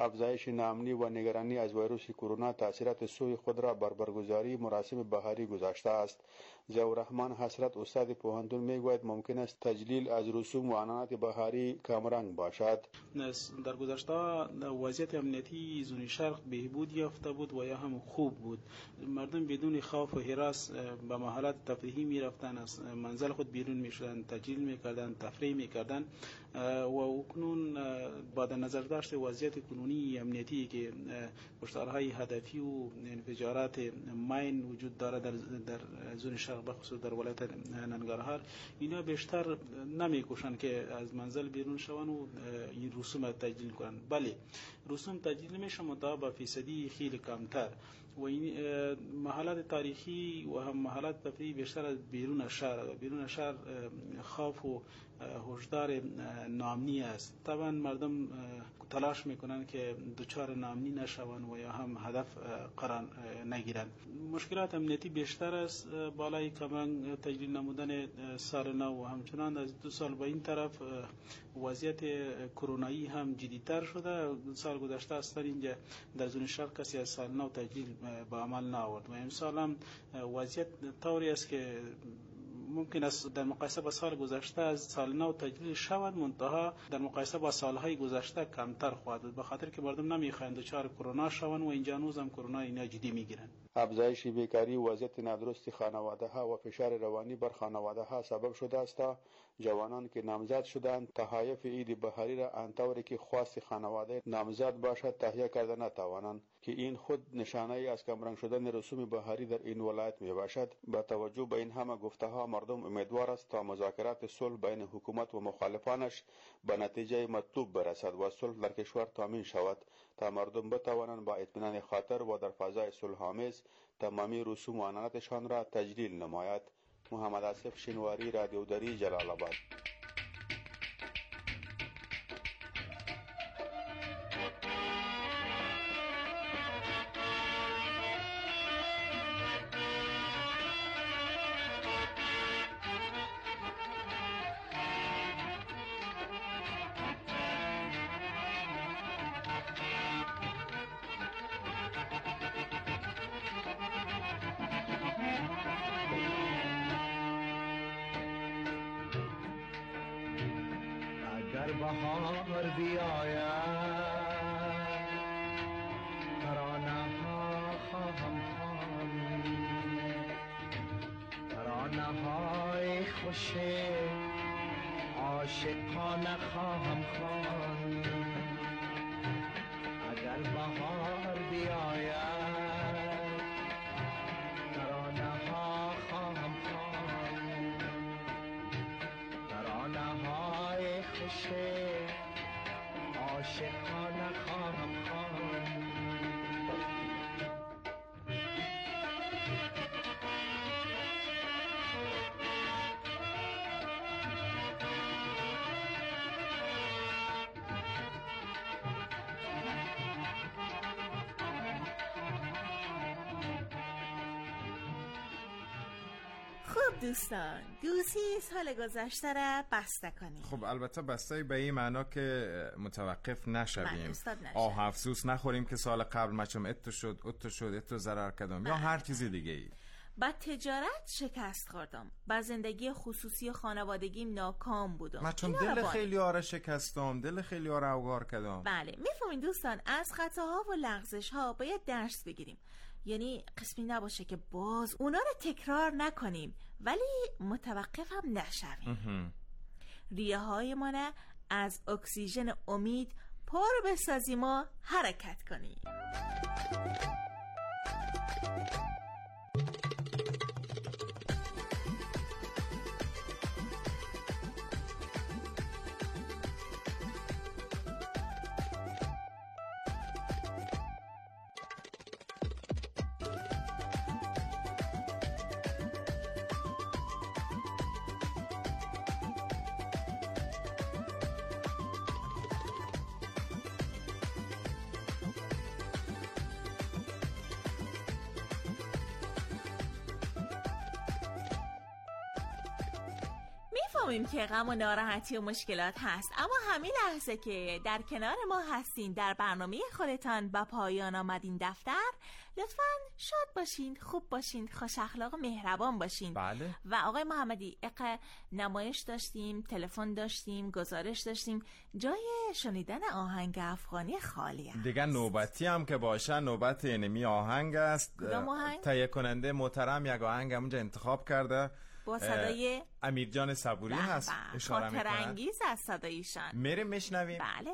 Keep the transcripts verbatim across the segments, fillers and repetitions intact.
افزایش ناامنی و نگرانی از ویروس کرونا تاثیرات سوء خود را بر برگزاری مراسم بهاری گذاشته است. ضیاء الرحمن حسرت استاد پوهنتون میگوید ممکن است تجلیل از رسوم و عنعنات بهاری کمرنگ باشد. در گذشته وضعیت امنیتی زون شرق بهبود یافته بود و یا هم خوب بود. مردم بدون خوف و هراس به محلات تفریحی می رفتن، از منزل خود بیرون می شدن، تجلیل می کردن، تفریح می کردن و اکنون با در نظر داشت وضعیت کنونی امنیتی که کشتارهای هدفی و انفجارات ماین وجود داره در در زون شرق بخصوص در ولایت ننگرهار، اینا بیشتر نمیکوشن که از منزل بیرون شون و این رسوم تجلیل کنن. بله رسوم تجلیل میشه منتها با فیصدی خیلی کمتر و این محلات تاریخی و هم محلات تفریحی بیشتر از بیرون شهر بیرون شهر خوف و هشدار ناامنی است. طبعا مردم تلاش میکنن که دچار ناامنی نشون و یا هم هدف قرار نگیرن. مشکلات امنیتی بیشتر است بالای کمرنگ تجلیل نمودن سال نو و همچنان از دو سال به این طرف وضعیت کرونایی هم جدی‌تر شده. سال گذشته است اینجا در زون شرق کسی از سال نو تجلیل به عمل نآورد و امسال هم وضعیت طوری است که ممکن است در مقایسه با سال گذشته از سال نو تجلیل شود، منتها در مقایسه با سالهای گذشته کمتر خواهد بود، به خاطر که مردم نمیخواهند دچار کرونا شوند و اینجا هنوز هم کرونا اینا جدی میگیرن. افزایش بیکاری، وضعیت نادرست خانواده ها و فشار روانی بر خانواده ها سبب شده است تا جوانان که نامزد شدند تحایف عید بهاری را آنطوری که خواست خانواده نامزد باشد تهیه کرده نتوانند که این خود نشانه ای از کمرنگ شدن رسوم بهاری در این ولایت می باشد. با توجه به این همه گفته ها مردم امیدوار است تا مذاکرات صلح بین حکومت و مخالفانش به نتیجه مطلوب برسد و صلح در کشور تامین شود تا مردم بتوانند با اطمینان خاطر و در فضای صلح آمیز تمامی رسوم و عنعناتشان را تجلیل نماید. محمد آصف شینواری، رادیو دری، جلال آباد. بهار بیاید ترانه ها خواهم خواند، ترانه های خوش عاشقانه خواهم خواند. اگر بهار بیاید ترانه ها خواهم خواند، ترانه های خوش عاشقانه خواهم خواند. خب دوستان، دوستی سال گذشته را بسته کنیم. خب البته بسته به این معنا که متوقف نشویم، آه افسوس نخوریم که سال قبل مچم اتو شد اتو شد اتو ضرر کردم یا هر چیزی دیگه ای. با تجارت شکست خوردم، با زندگی خصوصی خانوادگیم ناکام بودم. من چون دل خیلی ها را شکستم، دل خیلی ها را اوگار کردم. بله میفهمین دوستان، از خطاها و لغزش ها باید درس بگیریم. یعنی قسمی نباشه که باز اونا رو تکرار نکنیم ولی متوقف هم نشویم. ریه های ما از اکسیژن امید پر بسازیم و حرکت کنیم. میفهمیم که غم و ناراحتی و مشکلات هست، اما همین لحظه که در کنار ما هستین در برنامه خودتان با پایان آمدین دفتر، لطفاً شاد باشین، خوب باشین، خوش اخلاق و مهربان باشین. بله. و آقای محمدی، اقا نمایش داشتیم، تلفن داشتیم، گزارش داشتیم، جای شنیدن آهنگ افغانی خالی است. دیگه نوبتی هم که باشه نوبت اینمی آهنگ است. تهیه کننده محترم یک آهنگ همونجا انتخاب کرده با صدای امیر جان صبوری هست اشاره میکنن. خاطر انگیز از صدایشان میریم میشنویم. بله.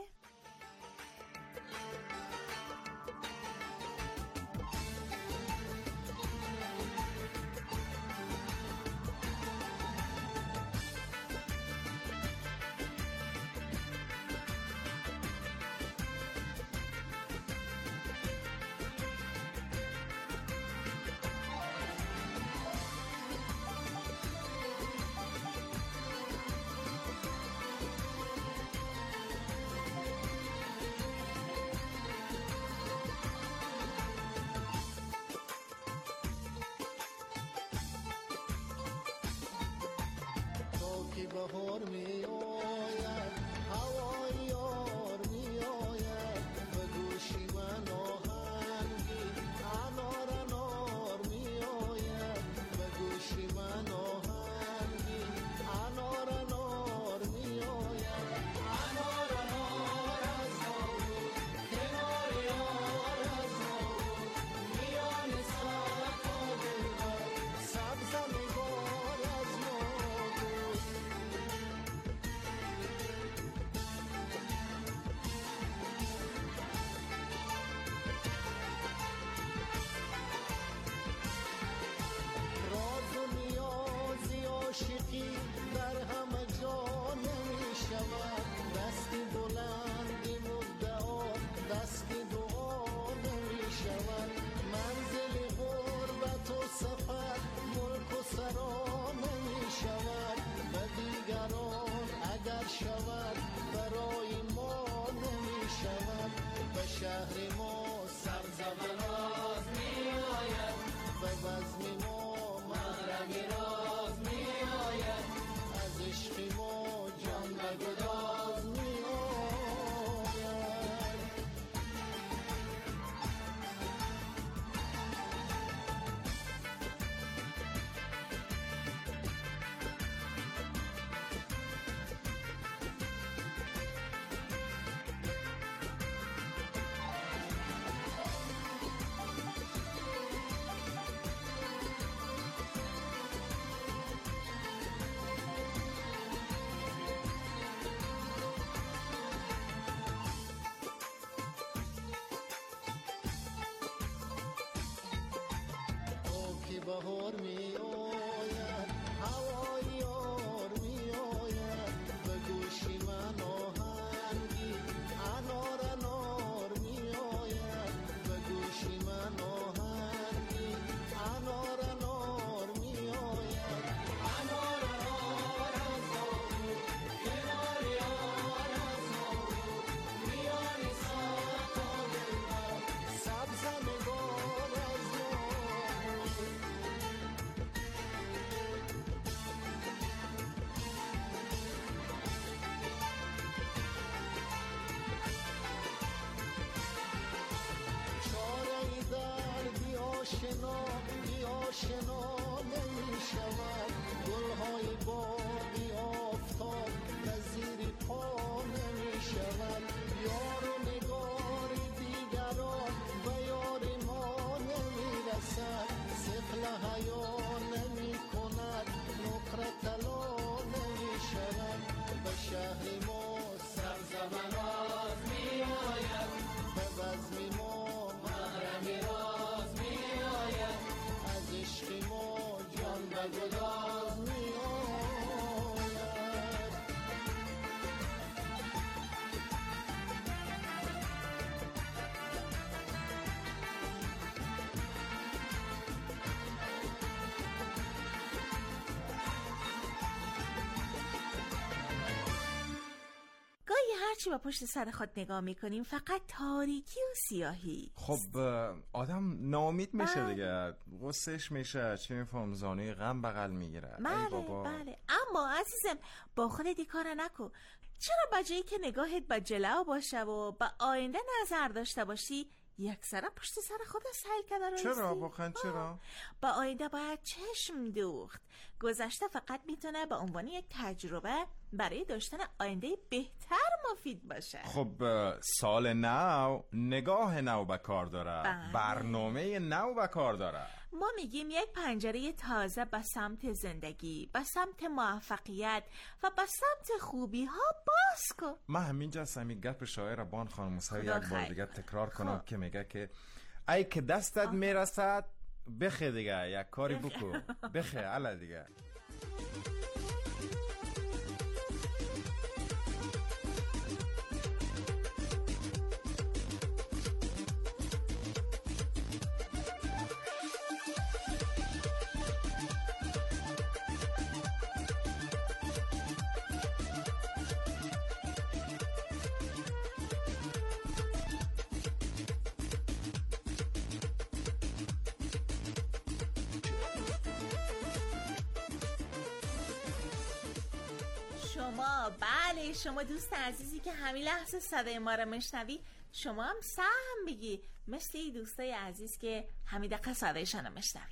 بهار می آید هوای یار می آید به گوشی من آهنگی انار انار می آید به گوشی من آهنگی انار انار می آید انار انار از نور کنار یار از نور میان ساعت و دلبر سبز نگار از نور عاشقی در همه جا نمی شود دستی بلندی مدعا دستی دعا نمی شود منزل غربت و سفر ملک و سرا نمی شود و دیگران اگر شود برای ما نمی شود به شهر ما سرزبراز می آید و بزم ما محرمی راز می آید از عشق ما جان بگداز می آید بهار می آید هوای یار می آید به گوشی من آهنگی انار انار می آید به گوشی من آهنگی انار انار می آید انار انار از نور کنار یار از نور میان ساعت و دلبر سبز نگار از نور آشنا بی آشنا نمی شود گلهای باقی آفتاب نظیر پا نمی شود یار و نگار دیگران و یار ما نمی رسد سفل حیا نمی کند نقره طلا نمی شود به شهر ما سرزبراز می آید به بزم ما محرمی راز می آید از عشق ما جان بگداز هرچی با پشت سر خود نگاه میکنیم فقط تاریکی و سیاهی. خب آدم ناامید میشه دیگه، غصهش میشه، چی میفهم، زانوی غم بغل میگیره. بله بابا. بله. اما عزیزم با خودت کار نکن. چرا بجایی که نگاهت با جلو باشه و با آینده نظر داشته باشی یک سره پشت سر خود سهل کرده رایستی؟ چرا واقعا چرا؟ با آینده باید چشم دوخت. گذشته فقط میتونه به عنوان یک تجربه برای داشتن آینده بهتر مفید باشه. خب سال نو نگاه نو به کار داره. بله. برنامه نو به کار داره. ما میگیم یک پنجره تازه به سمت زندگی، به سمت موفقیت و به سمت خوبی ها باز کن. من همینجا سمی گپ شاعر بان خانم موسوی یک بار دیگه تکرار کنم خوب. که میگه که ای که دستت آه. میرسد بخه دیگه، یک کاری بکو بخه علا دیگه. شما بله شما دوست عزیزی که همین لحظه صدای ما رو مشنوی، شما هم سهم بگی مثل این دوستای عزیز که همین دقیقه صدایشان رو مشنوی.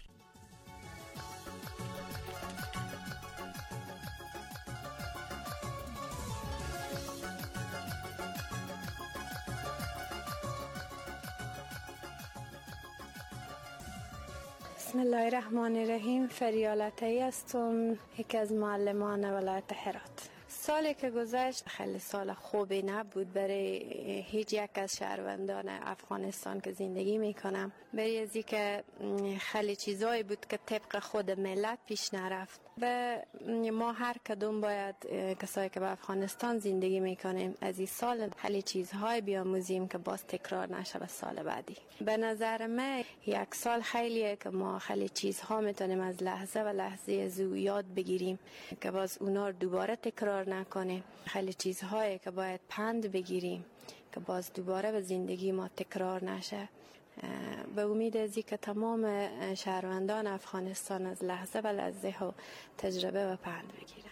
بسم الله الرحمن الرحیم. فریالتی هستم، یکی از معلمان ولایت هرات. سالی که گذشت خیلی سال خوبی نبود برای هیچ یک از شهروندان افغانستان که زندگی میکنم، برای ازی که خیلی چیزایی بود که طبق خود ملت پیش نرفت و ما هر کدوم باید کسایی که به افغانستان زندگی میکنیم از این سال خیلی چیزهای بیاموزیم که باز تکرار نشه به سال بعدی. به نظر من یک سال خیلیه که ما خیلی چیزها میتونیم از لحظه و لحظه زو یاد بگیریم که باز اونا دوباره تکرار نکنیم. خیلی چیزهایی که باید پند بگیریم که باز دوباره به زندگی ما تکرار نشه. به امید ازی که تمام شهروندان افغانستان از لحظه و لحظه ها تجربه و پند بگیرن.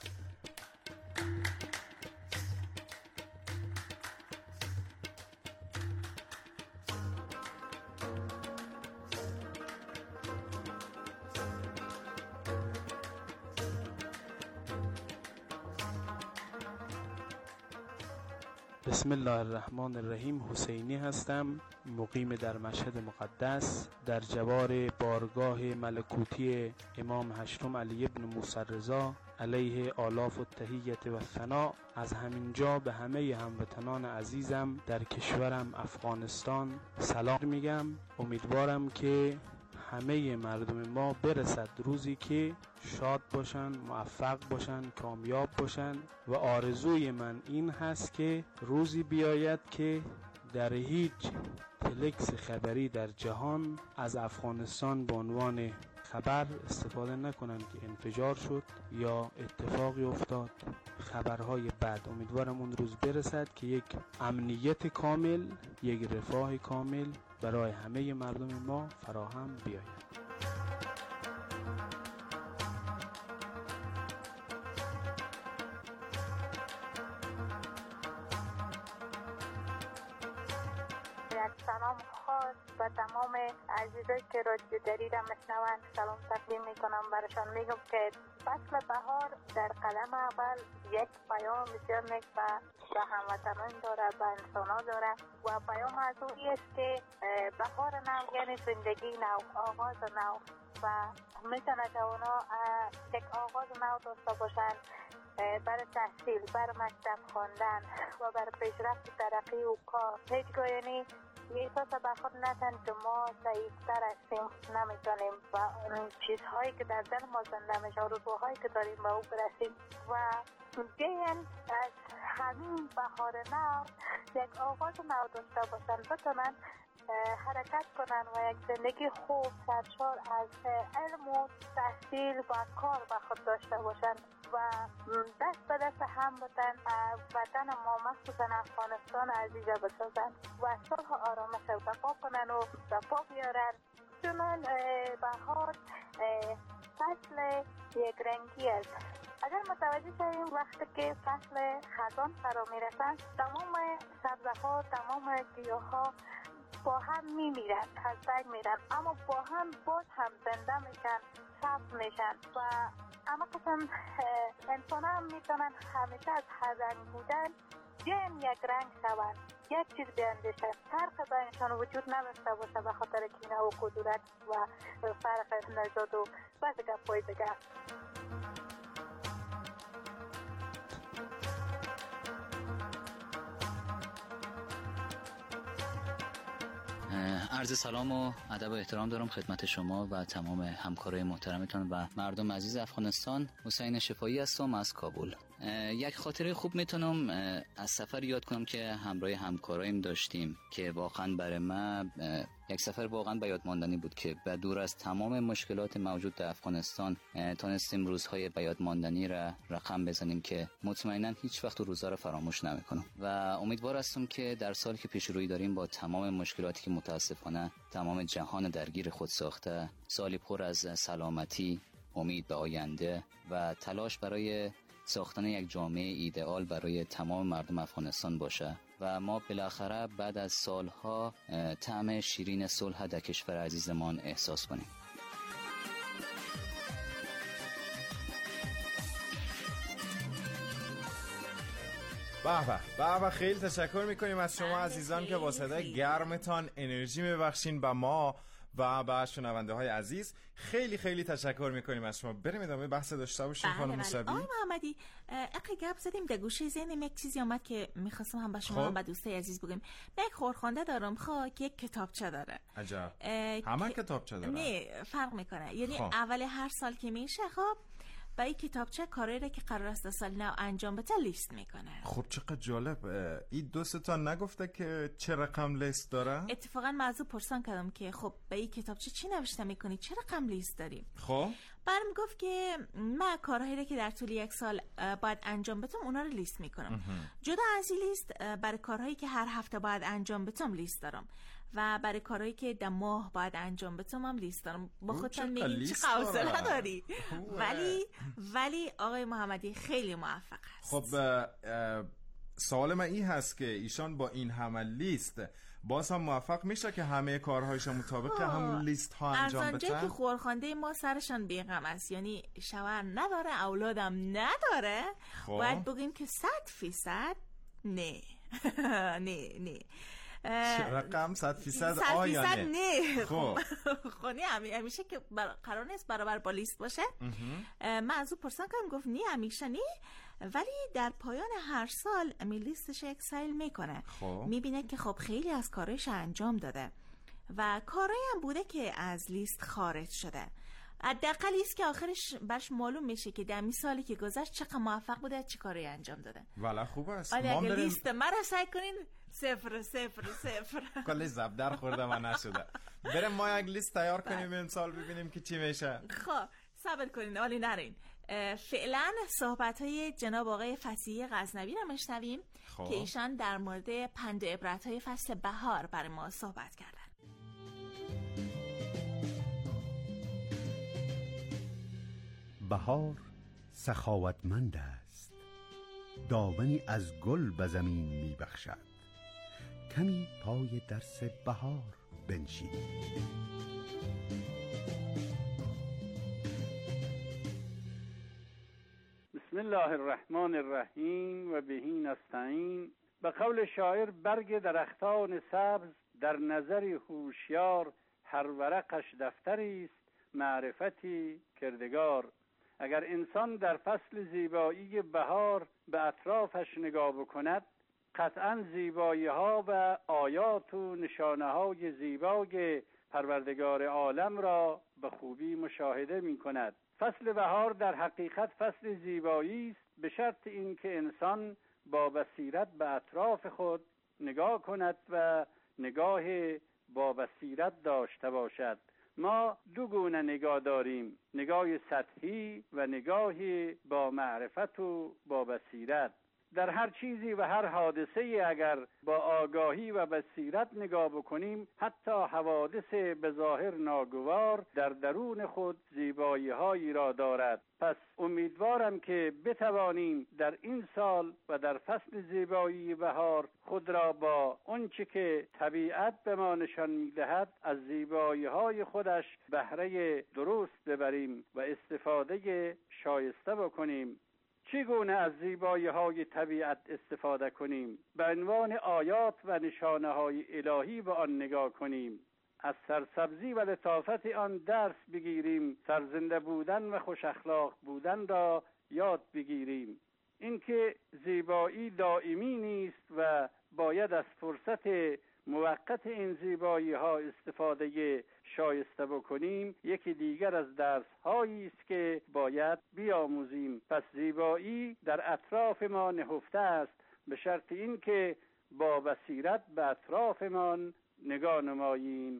بسم الله الرحمن الرحیم. حسینی هستم، مقیم در مشهد مقدس در جوار بارگاه ملکوتی امام هشتم علی ابن موسی رضا علیه آلاف التحیت و ثنا. از همینجا به همه هموطنان عزیزم در کشورم افغانستان سلام میگم. امیدوارم که همه مردم ما برسد روزی که شاد باشن، موفق باشن، کامیاب باشن و آرزوی من این هست که روزی بیاید که در هیچ تلکس خبری در جهان از افغانستان به عنوان خبر استفاده نکنن که انفجار شد یا اتفاقی افتاد، خبرهای بد. امیدوارم اون روز برسد که یک امنیت کامل، یک رفاه کامل برای همه مردم ما فراهم بیاید. سلام خاص و تمام عزیزایی که رادیو جدید میشنوند سلام تقدیم میکنم برشان. میگم که فصل بهار در قدم اول یک پیام بسیار نیک به هموطنان داره، به انسانا داره و پیام از اون است که بهار نو یعنی زندگی نو، آغاز نو و میتونه جوانا یک آغاز نو داشته باشن برای تحصیل، برای مکتب خواندن و برای پیشرفت ترقی و کار. هیچگاه یعنی یه احساس بخود ندن که ما ضعیفتر هستیم، نمیتونیم و چیزهایی که در دل ما زنده میشه، آرزوهایی که داریم به او برسیم و بیاین از همین بهار نو یک آغاز نو داشته باشن، بتونن حرکت کنن و یک زندگی خوب سرشار از علم و تحصیل و کار به خود داشته باشن و و دست به دست هم بودن وطن ما مخصوصا افغانستان عزیز بسازن و صلح و آرامش برپا کنن و برپا بیارن. چنان بهار فصل یک رنگی است. اگر متوجه شویم وقتی که فصل خزان فرا میرسند تمام سبزه ها تمام گیاه ها با هم میمیرن، از بین میرن، اما با هم باز هم زنده میشن، سبز میشن و اما قسم انسان هم میتونن همیشه از حزن بودن جن یک رنگ شوند، یک چیز بیندیشن، فرق بینشان وجود نداشته باشه به خاطر کینه و کدورت و فرق نژاد و بعض گپای دیگه. عرض سلام و ادب و احترام دارم خدمت شما و تمام همکارای محترمتان و مردم عزیز افغانستان. حسین شفایی هستم از کابل. یک خاطره خوب میتونم از سفر یاد کنم که همراه همکارایم داشتیم که واقعا برای من یک سفر واقعا به یاد ماندنی بود که به دور از تمام مشکلات موجود در افغانستان تونستیم روزهای به یاد ماندنی را رقم بزنیم که مطمئنا هیچ وقت روزا را فراموش نمیکنم و امیدوار هستم که در سالی که پیش روی داریم با تمام مشکلاتی که متاسفانه تمام جهان درگیر خود ساخته، سالی پر از سلامتی، امید به آینده و تلاش برای ساختن یک جامعه ایدئال برای تمام مردم افغانستان باشه و ما بالاخره بعد از سالها طعم شیرین صلح در کشور عزیزمان احساس کنیم. به به به به خیلی تشکر میکنیم از شما عزیزان که با صدای گرمتان انرژی میبخشین به ما و به شنونده های عزیز. خیلی خیلی تشکر میکنیم از شما. بریم ادامه بحث داشته باشیم خانم موسوی. آقای محمدی اقی گپ زدیم در گوشه ذهنم یک چیزی اومد که میخواستم هم به شما هم به دوستای عزیز بگم. یک خورخونده دارم خواه که یک کتابچه داره. عجب. همه کتابچه داره؟ نه فرق میکنه، یعنی خواه. اول هر سال که میشه خب با این کتابچه کاری را که قرار است سال نو انجام بده لیست میکنه. خب چقدر جالب. این دوستان نگفته که چه رقم لیست داره؟ اتفاقا موضوع پرسان کردم که خب با این کتابچه چی نوشته میکنی، چه رقم لیست داری؟ خب برم گفت که من کارهایی را که در طول یک سال باید انجام بدم اونا رو لیست میکنم. جدا از این لیست برای کارهایی که هر هفته باید انجام بدم لیست دارم و برای کارهایی که در ماه باید انجام بدم هم لیست دارم. با خودتان میگین چه حوصله داری. ولی ولی آقای محمدی خیلی موفق هست. خب سوال من این هست که ایشان با این همه لیست باز هم موفق میشه که همه کارهایش مطابق همون لیست ها انجام بده؟ از آنجا که خورخانده ما سرشان بیغم است، یعنی شوهر نداره اولادم نداره، خب. باید بگیم که صد فیصد نه نه نه رقم صد فیصد آیا نه؟ نه خب خب نه همیشه که قرار نیست برابر با لیست باشه. من از او پرسان کردم گفت نه همیشه نه، ولی در پایان هر سال می لیستش یک سیل میکنه، میبینه که خب خیلی از کارش انجام داده و کارایی هم بوده که از لیست خارج شده. حداقل است که آخرش برش معلوم میشه که در سالی که گذشت چقدر موفق بوده، چه کاری انجام داده. والا خوب است. ما اگه بریم... لیست مرا سعی کنین صفر صفر صفر کلی زبدر خورده و نشده. بریم ما یک لیست تیار کنیم امسال ببینیم که چی میشه. خب صبر کنین ولی نرین. فعلا صحبت های جناب آقای فصیح غزنوی رو میشنویم که ایشان در مورد پند و عبرت های فصل بهار برای ما صحبت کردن. بهار سخاوتمند است، دامنی از گل به زمین می بخشد. کمی پای درس بهار بنشینید. بسم الله الرحمن الرحیم و بهی نستعین. به قول شاعر برگ درختان سبز در نظر هوشیار هر ورقش دفتری است معرفتی کردگار. اگر انسان در فصل زیبایی بهار به اطرافش نگاه بکند قطعاً زیبایی ها و آیات و نشانه های زیبای پروردگار عالم را به خوبی مشاهده می کند. فصل بهار در حقیقت فصل زیبایی است به شرط اینکه انسان با بصیرت به اطراف خود نگاه کند و نگاه با بصیرت داشته باشد. ما دو گونه نگاه داریم، نگاه سطحی و نگاهی با معرفت و با بصیرت. در هر چیزی و هر حادثه‌ای اگر با آگاهی و بصیرت نگاه بکنیم، حتی حوادث به ظاهر ناگوار در درون خود زیبایی‌هایی را دارد. پس امیدوارم که بتوانیم در این سال و در فصل زیبایی بهار خود را با آنچه که طبیعت به ما نشان می‌دهد از زیبایی‌های خودش بهره درست ببریم و استفاده شایسته بکنیم. چگونه از زیبایی‌های طبیعت استفاده کنیم؟ به عنوان آیات و نشانه‌های الهی به آن نگاه کنیم، از سرسبزی و لطافت آن درس بگیریم، سرزنده بودن و خوش اخلاق بودن را یاد بگیریم. اینکه زیبایی دائمی نیست و باید از فرصت موقت این زیبایی ها استفاده شایسته بکنیم، یکی دیگر از درس هایی است که باید بیاموزیم. پس زیبایی در اطراف ما نهفته است، به شرط این که با بصیرت به اطرافمان نگاه نماییم.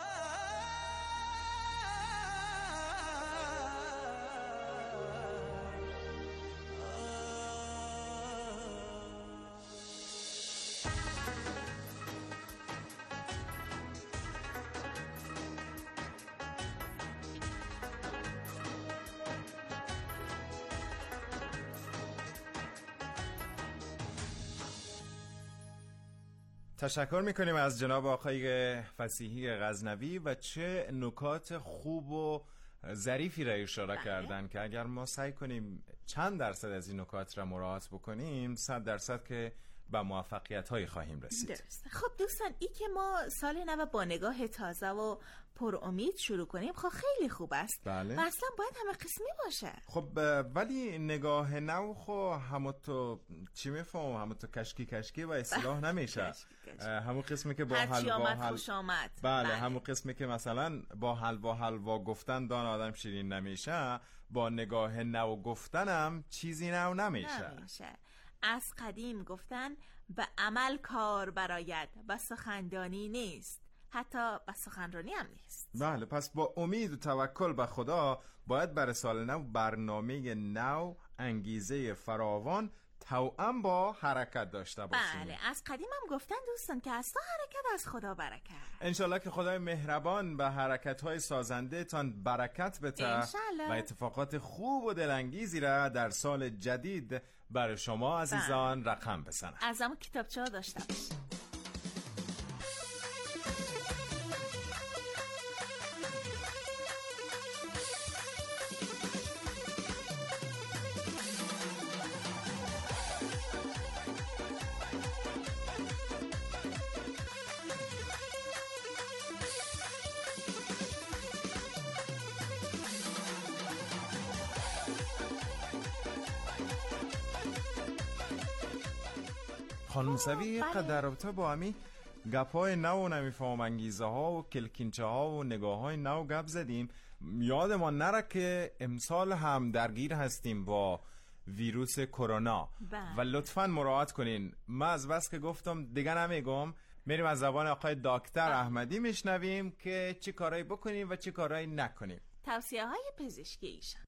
تشکر میکنیم از جناب آقای فصیحی غزنوی و چه نکات خوب و ظریفی را اشاره کردن که اگر ما سعی کنیم چند درصد از این نکات را مراعات بکنیم، صد درصد که به موفقیت هایی خواهیم رسید. درست. خب دوستان، ای که ما سال نو با نگاه تازه و پر امید شروع کنیم خب خیلی خوب است. بله. و اصلا باید همه قسمی باشه. خب ولی نگاه نو خو همو تو چی میفهم، همو تو کشکی کشکی و اصلاح نمیشه. همون قسمی که با حلوا حل... خوش آمد. بله, بله. همون قسمی که مثلا با حلوا حلوا گفتن دان آدم شیرین نمیشه، با نگاه نو گفتنم چیزی نو نمیشه. نمیشه. از قدیم گفتن به عمل کار براید و سخندانی نیست، حتی به سخنرانی هم نیست. بله، پس با امید و توکل به خدا باید برای سال نو برنامه نو، انگیزه فراوان توأم با حرکت داشته باشیم. بله، از قدیم هم گفتن دوستان که از تا حرکت از خدا برکت. انشالله که خدای مهربان به حرکت‌های سازنده تان برکت بده و اتفاقات خوب و دلانگیزی را در سال جدید برای شما عزیزان بله. رقم بزنه. از همون کتابچه‌ها داشته باش. خانم سوی قدر رابطه با همی گپای نو و نمیفهم انگیزه ها و کلکینچه ها و نگاه های نو گپ زدیم. یادمان نره که امسال هم درگیر هستیم با ویروس کرونا و لطفاً مراعات کنین. من از بس که گفتم دیگه نمیگم، میریم از زبان آقای دکتر احمدی میشنویم که چی کارایی بکنیم و چی کارایی نکنیم. توصیه های پزشکی ایشان.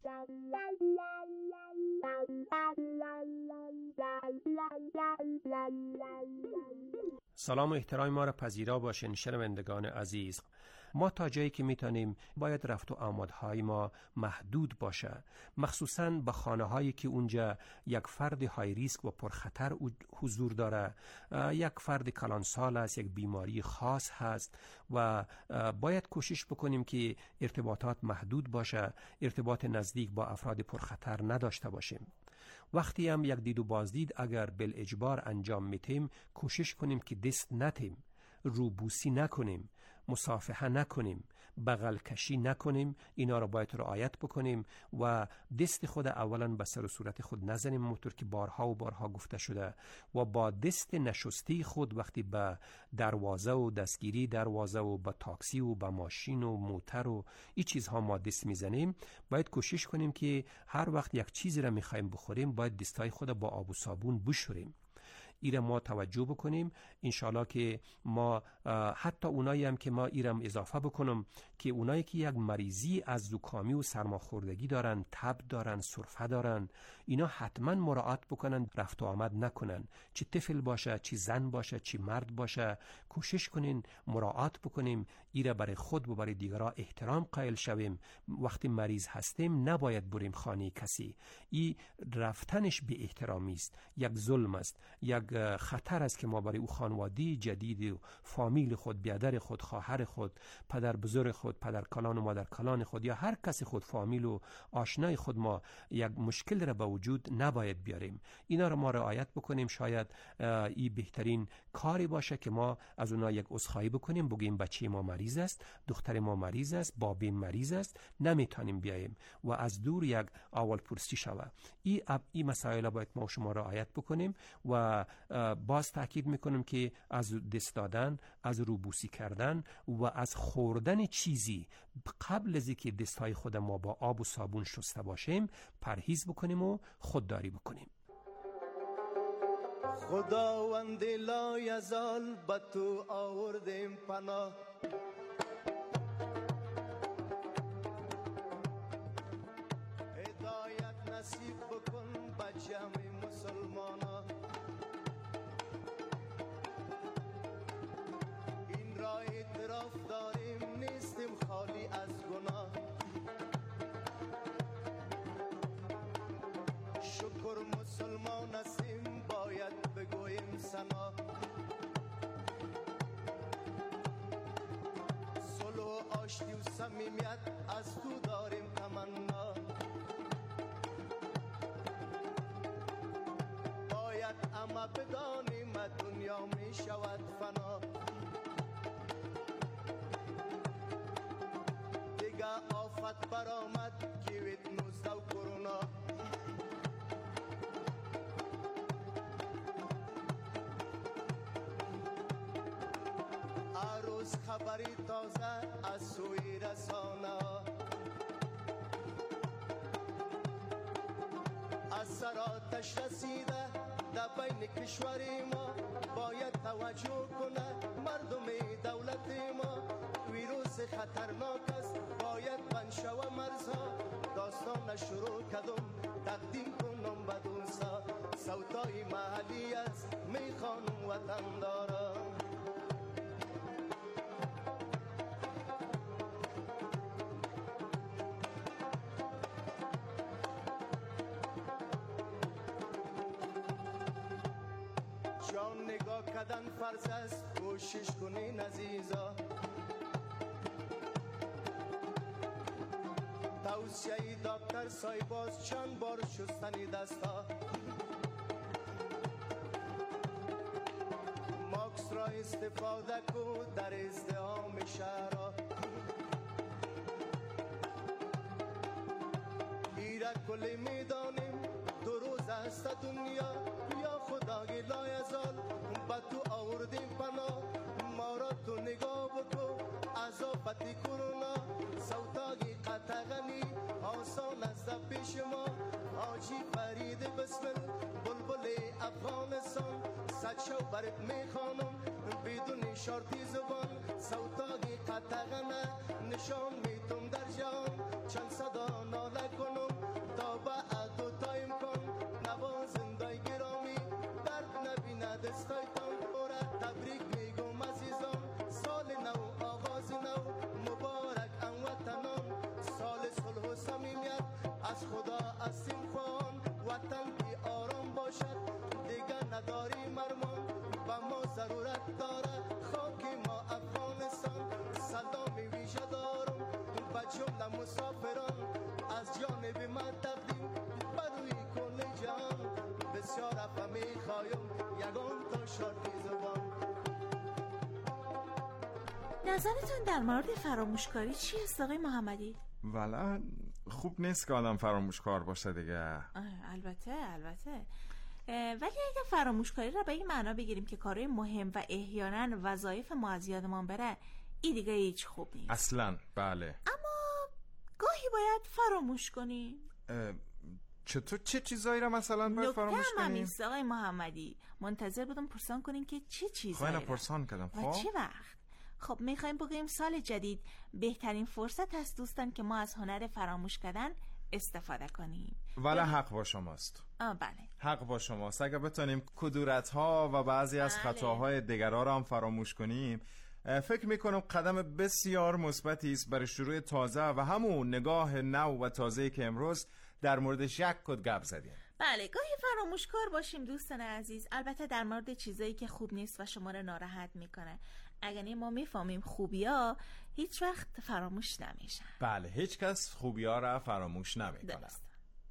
سلام و احترام ما را پذیرا باشین شنوندگان عزیز. ما تا جایی که میتونیم باید رفت و آمدهای ما محدود باشه، مخصوصاً به خانه هایی که اونجا یک فرد های ریسک و پرخطر حضور داره، یک فرد کلانسال است، یک بیماری خاص هست و باید کوشش بکنیم که ارتباطات محدود باشه، ارتباط نزدیک با افراد پرخطر نداشته باشیم. وقتی هم یک دید و بازدید اگر بالاجبار انجام میتیم، کوشش کنیم که دست نتیم، روبوسی نکنیم، مصافحه نکنیم، بغل کشی نکنیم. اینا رو باید رعایت بکنیم و دست خود اولا به سر و صورت خود نزنیم، همونطور که بارها و بارها گفته شده، و با دست نشسته خود وقتی به دروازه و دستگیری دروازه و به تاکسی و به ماشین و موتر و این چیزها ما دست میزنیم، باید کوشش کنیم که هر وقت یک چیزی را میخوایم بخوریم باید دستای خود با آب و صابون بشوریم. ایره ما توجه بکنیم. انشالله که ما حتی اونایی هم که ما ایرم اضافه بکنم که اونایی که یک مریضی از زکامی و سرماخوردگی دارن، تب دارن، سرفه دارن، اینا حتما مراعات بکنن، رفت و آمد نکنن، چه طفل باشه، چه زن باشه، چه مرد باشه. کوشش کنین مراعات بکنیم، ایره برای خود و برای دیگران احترام قائل شویم. وقتی مریض هستیم نباید بریم خانه کسی. ای رفتنش به احترامی است، یک ظلم است، یک خطر است که ما برای او خانواده جدید و فامیل خود، بیادر خود، خواهر خود، پدر بزرگ خود، پدر کلان و مادر کلان خود یا هر کسی خود، فامیل و آشنای خود، ما یک مشکل را به وجود نباید بیاریم. اینا را ما رعایت بکنیم. شاید این بهترین کاری باشه که ما از اونا یک عذرخواهی بکنیم، بگیم بچه ما مریض است، دختر ما مریض است، بابین مریض است، نمیتونیم بیاییم و از دور یک اول پرسی شوه. این این مسائل باید ما شما رعایت بکنیم و باز تاکید میکنم که از دست دادن، از روبوسی کردن و از خوردن چیزی قبل از اینکه دستهای خود ما با آب و صابون شسته باشیم پرهیز بکنیم و خودداری بکنیم. خداوند لایزال به تو آوردیم پناه، هدایت نصیب بکن به جمع مسلمانا. این را اعتراف داریم نیستیم خالی از گناه. شکر مسلمان هستیم باید بگوییم ثنا. صلح و آشتی و صمیمیت از تو داریم تمنا. باید اما بدانیم دنیا می شود فنا. دیگه آفت برآمد کویت نوزده و کرونا. عروس خبری تازه از سوی رسانه، از سر آتش رسیده در بین کشوری ما. باید توجه کنه مردم دولت ما. ویروس خطرناک است باید بند شوه مرزها. داستان شروع کردم تقدیم کنم به دوستا. صوتای محلی است میخوانم وطن دارم. جان نگاه کردن فرض است کوشش کنین عزیزا. توصیه دکتر سایباز چند بار شستنی دستا. ماکس را استفاده کو در ازدحام شهرها. ایره کلی میدانیم دو روز است دنیا. یا خدای لایزال با تو آوردیم پناه. ما را تو نگاه بکن عذابتی کرونا. سوتاگی قطغنی آسان است پیش ما. آجی فرید بسمل بلبل افغانستان. صد شو برت میخوانم بدون شرطی زبان. سوتاگی قطغنه نشان میتم در جان. چند صدا ناله کنم تا بعد و تایم کن. نوازندای گرامی درد نبینه دستایتان. برد تبریک میگم عزیزان سال نو آغاز نو. مبارک ان وطنان سال صلح و صمیمیت. از خدا استیم خوان وطن بی آرام باشد. دیگه نداری مرمان و ما ضرورت داره. خاک ما افغانستان سلام ویژه دارم به جمله مسافران. از جانب من تقدیم بروی کل جهان. بسیار افا میخوایم یگان تا شرطی زبان. نظرتون در مورد فراموشکاری چی است آقای محمدی؟ والا خوب نیست که آدم فراموشکار باشه دیگه. البته البته ولی اگه فراموشکاری را به این معنا بگیریم که کارهای مهم و احیانا وظایف ما از یادمان بره، این دیگه هیچ خوب نیست اصلا. بله اما گاهی باید فراموش کنیم. چطور چه چیزایی را مثلا باید فراموش کنیم؟ نکته آقای محمدی منتظر بودم پرسان کنین که چه چیزایی خب پرسان کردم. خب و چه وقت؟ خب میخوایم بگیم سال جدید بهترین فرصت هست دوستان که ما از هنر فراموش کردن استفاده کنیم. ولی حق با شماست. آه بله. حق با شماست. اگر بتونیم کدورت ها و بعضی از بله. خطاهای دیگرها را هم فراموش کنیم، فکر میکنم قدم بسیار مثبتی است برای شروع تازه و همون نگاه نو و تازه‌ای که امروز در موردش یک کد گپ زدیم. بله، گاهی فراموشکار باشیم دوستان عزیز، البته در مورد چیزایی که خوب نیست و شما رو ناراحت میکنه. اگر ما میفهمیم خوبیا هیچ وقت فراموش نمیشن. بله، هیچ کس خوبیا را فراموش نمیکنه. درست.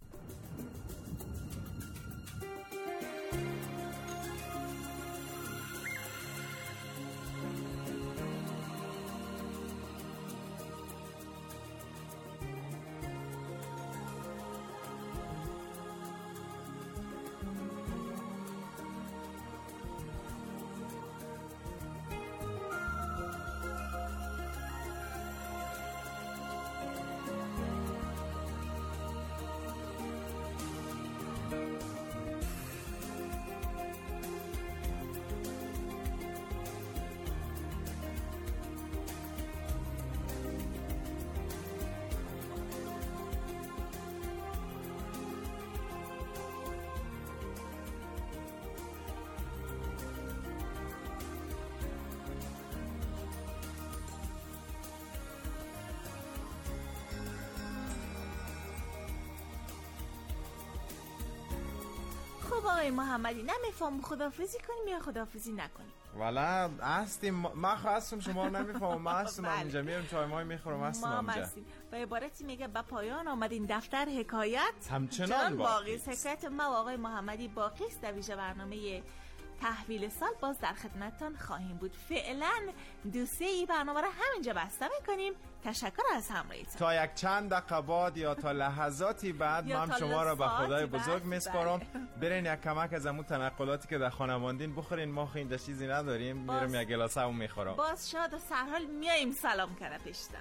خب آقای محمدی نمیفهم خداحافظی کنیم یا خداحافظی نکنیم؟ والا هستیم، ما خواستم شما نمیفهم، ما هستم اینجا میرم چای مای میخورم هستم ما هستیم. به عبارتی میگه به پایان آمد این دفتر حکایت همچنان باقی است. حکایت ما و آقای محمدی باقی است. در ویژه برنامه تحویل سال باز در خدمتتان خواهیم بود. فعلا دوسته ای برنامه را همینجا بسته میکنیم. تشکر از همراهیتون. تا یک چند دقیقه بعد یا تا لحظاتی بعد من شما را به خدای بزرگ میسپارم. برین یک کمک از امون تنقلاتی که در خانه ماندین بخورین، ما اینجا چیزی نداریم. میرم یک گلاس همون میخورم. باز شاد و سرحال میایم سلام کنه پیشتن.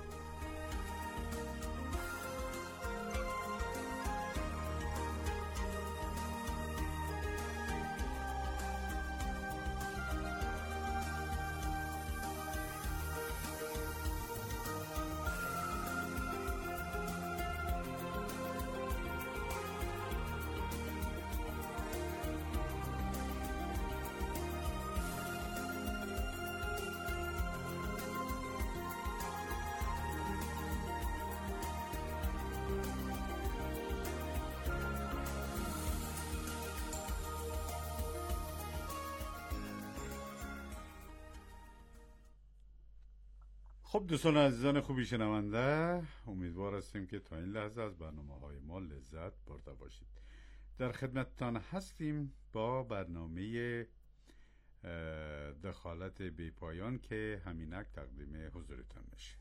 خب دوستان عزیزان خوبی شنونده، امیدوار هستیم که تا این لحظه از برنامه های ما لذت برده باشید. در خدمتتان هستیم با برنامه دخالت بی پایان که همینک تقدیم حضورتان میشه.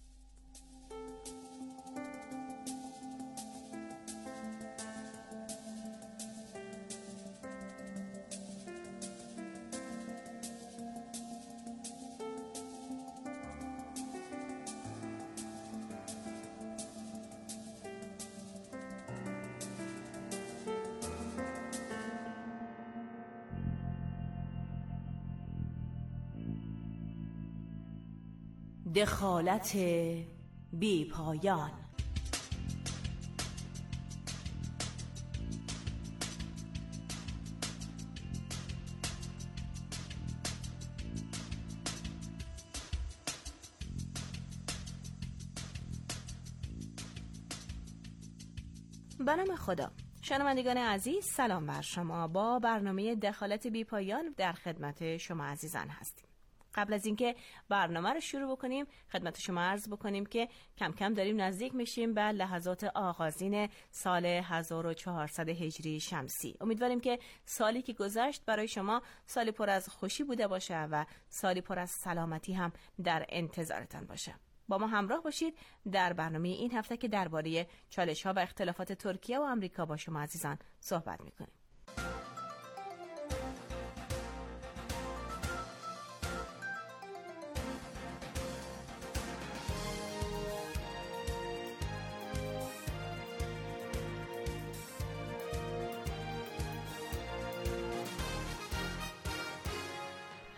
دخالت بی پایان. به نام خدا. شنوندگان عزیز سلام بر شما. با برنامه دخالت بی پایان در خدمت شما عزیزان هستیم. قبل از اینکه برنامه رو شروع بکنیم خدمت شما عرض بکنیم که کم کم داریم نزدیک میشیم به لحظات آغازین سال هزار و چهارصد هجری شمسی. امیدواریم که سالی که گذشت برای شما سالی پر از خوشی بوده باشه و سالی پر از سلامتی هم در انتظارتان باشه. با ما همراه باشید در برنامه این هفته که درباره چالش‌ها و اختلافات ترکیه و آمریکا با شما عزیزان صحبت می‌کنیم.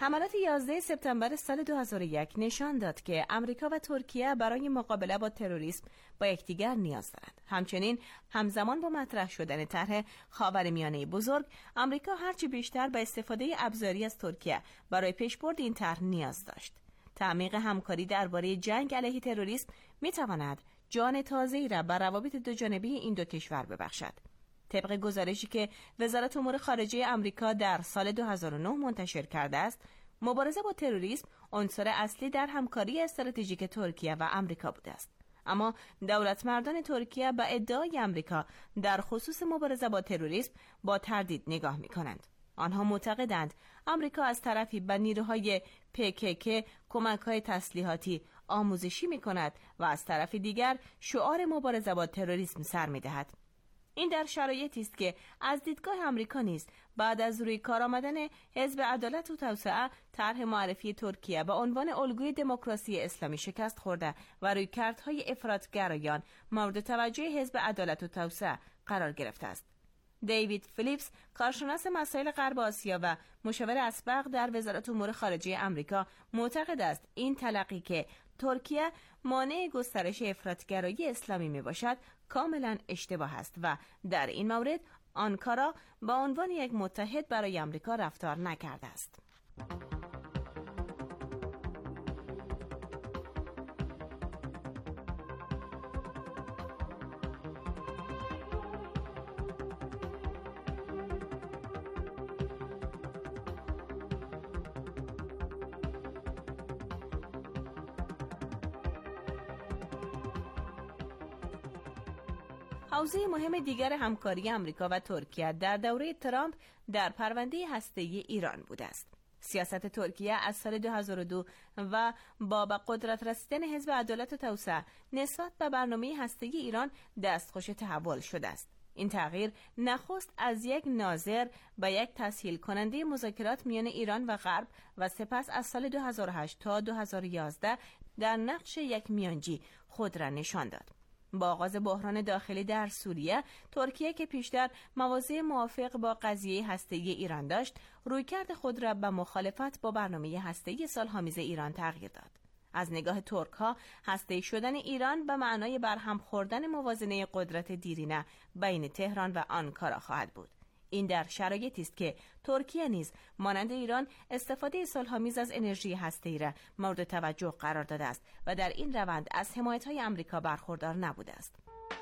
حملات یازده سپتامبر سال دو هزار و یک نشان داد که امریکا و ترکیه برای مقابله با تروریسم با یکدیگر نیاز دارند. همچنین همزمان با مطرح شدن طرح خاورمیانه بزرگ، امریکا هرچی بیشتر به استفاده ابزاری از ترکیه برای پیشبرد این طرح نیاز داشت. تعمیق همکاری درباره جنگ علیه تروریسم می‌تواند جان تازه‌ای را بر روابط دوجانبه این دو کشور ببخشد. طبق گزارشی که وزارت امور خارجه آمریکا در سال دو هزار و نه منتشر کرده است، مبارزه با تروریسم عنصر اصلی در همکاری استراتژیک ترکیه و آمریکا بوده است. اما دولتمردان ترکیه به ادعای آمریکا در خصوص مبارزه با تروریسم با تردید نگاه می‌کنند. آنها معتقدند آمریکا از طرفی به نیروهای پی کی کی کمک‌های تسلیحاتی آموزشی می‌کند و از طرف دیگر شعار مبارزه با تروریسم سر می‌دهد. این در شرایطی است که از دیدگاه آمریکا نیز بعد از روی کار آمدن حزب عدالت و توسعه، طرح معرفی ترکیه به عنوان الگوی دموکراسی اسلامی شکست خورده و رویکردهای افراطگرایان مورد توجه حزب عدالت و توسعه قرار گرفته است. دیوید فیلیپس، کارشناس مسائل غرب آسیا و مشاور اسبق در وزارت امور خارجه آمریکا، معتقد است این تلقی که ترکیه مانع گسترش افراطگرایی اسلامی میباشد کاملا اشتباه است و در این مورد آنکارا به عنوان یک متحد برای آمریکا رفتار نکرده است. حوزه مهم دیگر همکاری آمریکا و ترکیه در دوره ترامپ در پرونده هسته‌ای ایران بوده است. سیاست ترکیه از سال دو هزار و دو و با به قدرت رسیدن حزب عدالت و توسعه نسبت به برنامه هسته‌ای ایران دستخوش تحول شده است. این تغییر نخست از یک ناظر به یک تسهیل کننده مذاکرات میان ایران و غرب و سپس از سال دو هزار و هشت تا دو هزار و یازده در نقش یک میانجی خود را نشان داد. با آغاز بحران داخلی در سوریه، ترکیه که پیشتر مواضع موافق با قضیه هسته‌ای ایران داشت، رویکرد خود را به مخالفت با برنامه هسته‌ای صلح‌آمیز ایران تغییر داد. از نگاه ترک‌ها، هسته‌ای شدن ایران به معنای برهم خوردن موازنه قدرت دیرینه بین تهران و آنکارا خواهد بود. این در شرایطی است که ترکیه نیز مانند ایران استفاده صلح‌آمیز از انرژی هسته‌ای را مورد توجه قرار داده است و در این روند از حمایت‌های آمریکا برخوردار نبوده است.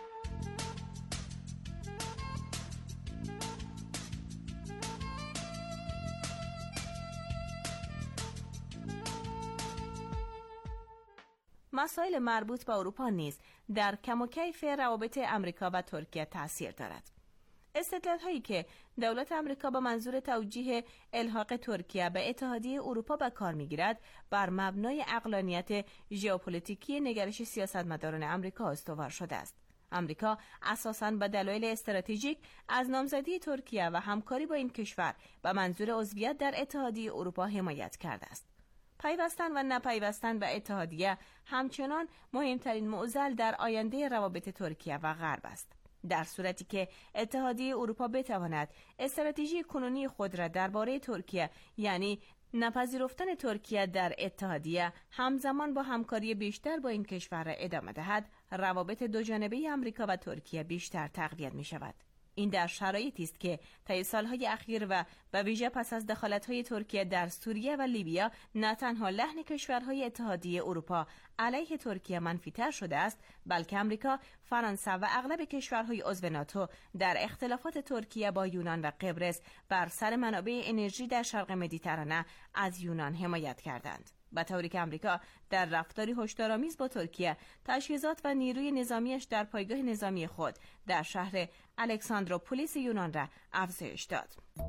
مسائل مربوط به اروپا نیز در کم و کیف روابط آمریکا و ترکیه تأثیر دارد. استدلال هایی که دولت آمریکا به منظور توجیه الحاق ترکیه به اتحادیه اروپا به کار میگیرد بر مبنای عقلانیت ژئوپلیتیکی نگرش سیاستمداران آمریکا استوار شده است. آمریکا اساساً به دلایل استراتژیک از نامزدی ترکیه و همکاری با این کشور به منظور عضویت در اتحادیه اروپا حمایت کرده است. پیوستن و نپیوستن به اتحادیه همچنان مهمترین معضل در آینده روابط ترکیه و غرب است. در صورتی که اتحادیه اروپا بتواند استراتژی کنونی خود را درباره ترکیه، یعنی نپذیرفتن ترکیه در اتحادیه، همزمان با همکاری بیشتر با این کشور را ادامه دهد، روابط دوجانبه آمریکا و ترکیه بیشتر تقویت می شود. این در شرایطی است که طی سالهای اخیر و به ویژه پس از دخالت‌های ترکیه در سوریه و لیبیا، نه تنها لحن کشورهای اتحادیه اروپا علیه ترکیه منفی‌تر شده است، بلکه آمریکا، فرانسه و اغلب کشورهای عضو ناتو در اختلافات ترکیه با یونان و قبرس بر سر منابع انرژی در شرق مدیترانه از یونان حمایت کردند. به طوری که آمریکا در رفتاری هشدارآمیز با ترکیه، تجهیزات و نیروی نظامیش در پایگاه نظامی خود در شهر الکساندروپولیس یونان را افزایش داد.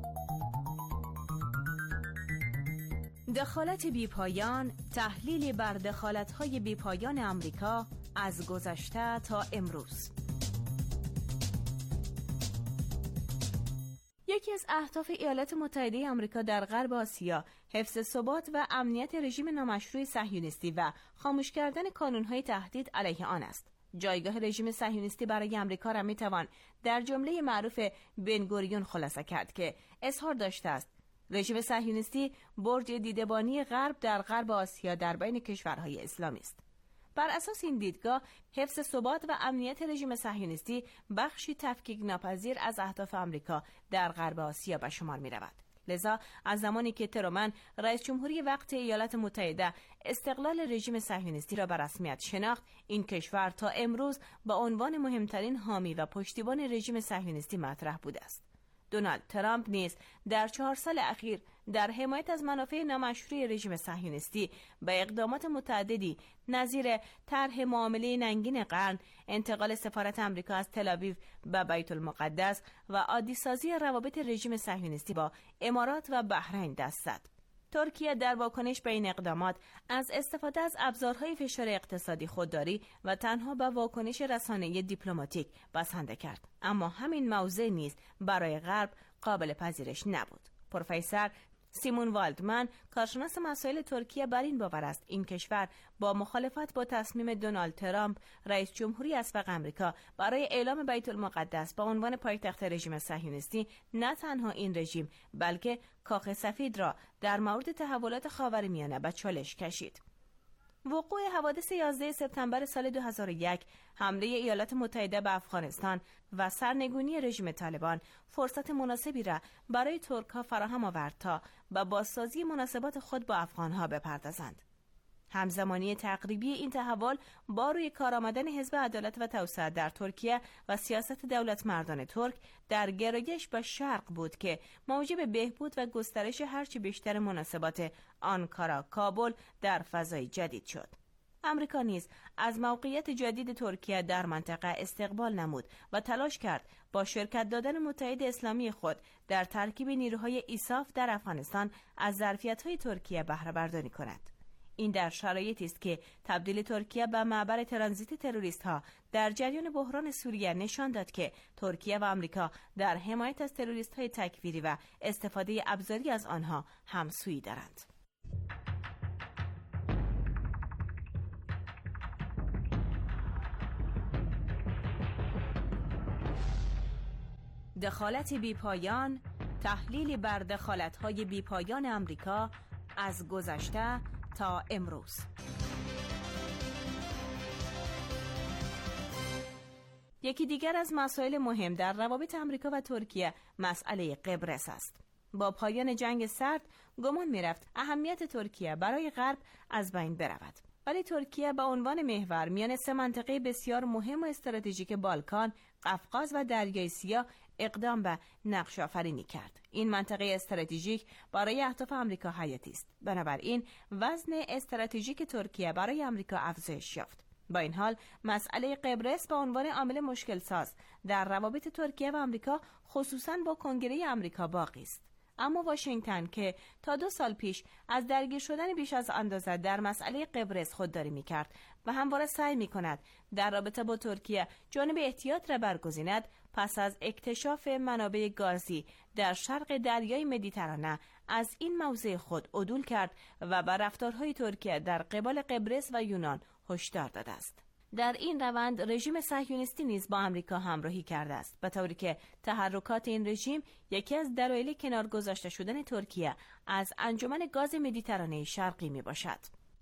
دخالت بیپایان، تحلیلی بر دخالت‌های بیپایان آمریکا از گذشته تا امروز. یکی از اهداف ایالات متحده آمریکا در غرب آسیا حفظ ثبات و امنیت رژیم نامشروع صهیونیستی و خاموش کردن کانون‌های تهدید علیه آن است. جایگاه رژیم صهیونیستی برای آمریکا را می‌توان در جمله معروف بن گوریون خلاصه کرد که اظهار داشته است: رژیم صهیونیستی برج دیدبانی غرب در غرب آسیا در بین کشورهای اسلامی است. بر اساس این دیدگاه، حفظ ثبات و امنیت رژیم صهیونیستی بخشی تفکیک ناپذیر از اهداف آمریکا در غرب آسیا به شمار می رود. لذا از زمانی که ترومن رئیس جمهوری وقت ایالات متحده استقلال رژیم صهیونیستی را به رسمیت شناخت، این کشور تا امروز به عنوان مهمترین حامی و پشتیبان رژیم صهیونیستی مطرح بوده است. دونالد ترامپ نیز در چهار سال اخیر در حمایت از منافع نامشروع رژیم صهیونیستی به اقدامات متعددی نظیر طرح معامله ننگین قرن، انتقال سفارت آمریکا از تل‌آویو به بیت المقدس و عادی‌سازی روابط رژیم صهیونیستی با امارات و بحرین دست زد. ترکیه در واکنش به این اقدامات از استفاده از ابزارهای فشار اقتصادی خودداری و تنها به واکنش رسانه‌ای دیپلماتیک بسنده کرد. اما همین موضع نیز برای غرب قابل پذیرش نبود. پروفسور سیمون والدمن، کارشناس مسائل ترکیه، بر این باور است این کشور با مخالفت با تصمیم دونالد ترامپ رئیس جمهوری اسبق آمریکا برای اعلام بیت المقدس به عنوان پایتخت رژیم صهیونیستی، نه تنها این رژیم بلکه کاخ سفید را در مورد تحولات خاورمیانه به چالش کشید. وقوع حوادث یازده سپتامبر سال دو هزار و یک، حمله ایالات متحده به افغانستان و سرنگونی رژیم طالبان فرصت مناسبی را برای ترک‌ها فراهم آورد تا به بازسازی مناسبات خود با افغان‌ها بپردازند. همزمانی تقریبی این تحول با روی کار آمدن حزب عدالت و توسعه در ترکیه و سیاست دولت مردان ترک در گرایش به شرق بود که موجب بهبود و گسترش هرچی بیشتر مناسبات آنکارا کابل در فضای جدید شد. امریکا نیز از موقعیت جدید ترکیه در منطقه استقبال نمود و تلاش کرد با شرکت دادن متحد اسلامی خود در ترکیب نیروهای ایساف در افغانستان از ظرفیت‌های ترکیه بهره برداری کند. این در شرایطی است که تبدیل ترکیه به معبر ترانزیت تروریست‌ها در جریان بحران سوریه نشان داد که ترکیه و آمریکا در حمایت از تروریست‌های تکفیری و استفاده ابزاری از آنها همسویی دارند. دخالت بی‌پایان، تحلیلی بر دخالت‌های بی‌پایان آمریکا از گذشته تا امروز. یکی دیگر از مسائل مهم در روابط آمریکا و ترکیه مسئله قبرس است. با پایان جنگ سرد گمان می‌رفت اهمیت ترکیه برای غرب از بین برود، ولی ترکیه به عنوان محور میان سه منطقه بسیار مهم و استراتژیک بالکان، قفقاز و دریای سیاه اقدام به نقش آفرینی کرد. این منطقه استراتژیک برای اهداف آمریکا حیاتی است. بنابراین وزن استراتژیک ترکیه برای آمریکا افزایش یافت. با این حال مسئله قبرس به عنوان عامل مشکل ساز در روابط ترکیه و آمریکا خصوصاً با کنگره آمریکا باقی است. اما واشنگتن که تا دو سال پیش از درگیر شدن بیش از اندازه در مسئله قبرس خودداری می‌کرد و همواره سعی می‌کند در رابطه با ترکیه جانب احتیاط را برگزیند، پس از اکتشاف منابع گازی در شرق دریای مدیترانه از این موضع خود عدول کرد و بر رفتارهای ترکیه در قبال قبرس و یونان هشدار داده است. در این روند رژیم صهیونیستی نیز با آمریکا همراهی کرده است، به طوری که تحرکات این رژیم یکی از دلایل کنار گذاشته شدن ترکیه از انجمن گاز مدیترانه شرقی می باشد.